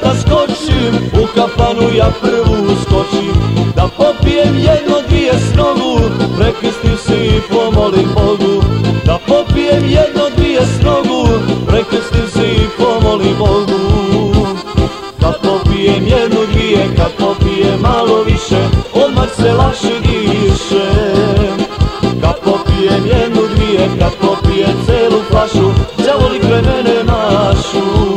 da skočim, u kafanu ja prvu skočim. Da popijem jedno, dvije s nogu, prekrstim se i pomolim Bogu. Da popijem jedno, dvije s nogu, prekrstim se i pomolim Bogu. Kad popijem jednu, dvije, kad popijem malo više, odmah se lakše diše. Kad popijem jednu, dvije, kad popijem celu flašu, đavoli kraj mene mašu.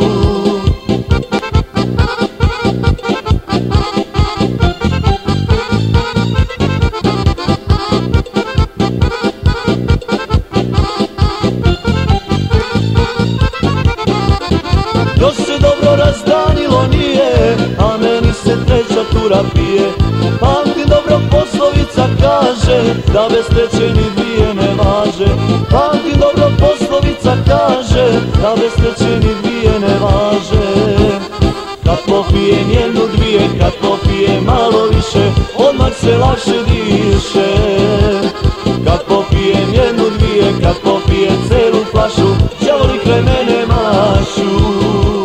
Još se dobro razdanilo nije, a meni se treća tura pije. Pamtim dobro poslovica kaže, da bez treće ni dvije ne važe. Pamtim dobro poslovica kaže, da bez treće ni dvije ne važe. Kad popijem jednu, dvije, kad popijem malo više, odmah se lakše diše. Kad popijem jednu, dvije, kad popijem celu flašu, đavoli kraj mene mašu.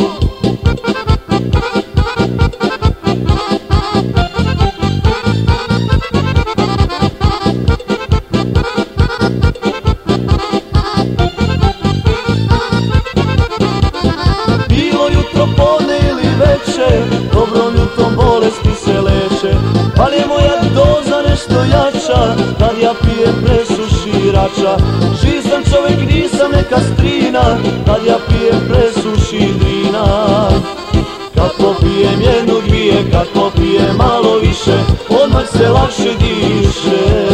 Dobrom ljutom bolesti se leče, ali je moja doza nešto jača, kad ja pijem presuširača. Živ sam čovek, nisam neka strina, kad ja pijem presuši drina. Kad popijem jednu, dvije, kad popijem malo više, odmah se lakše diše.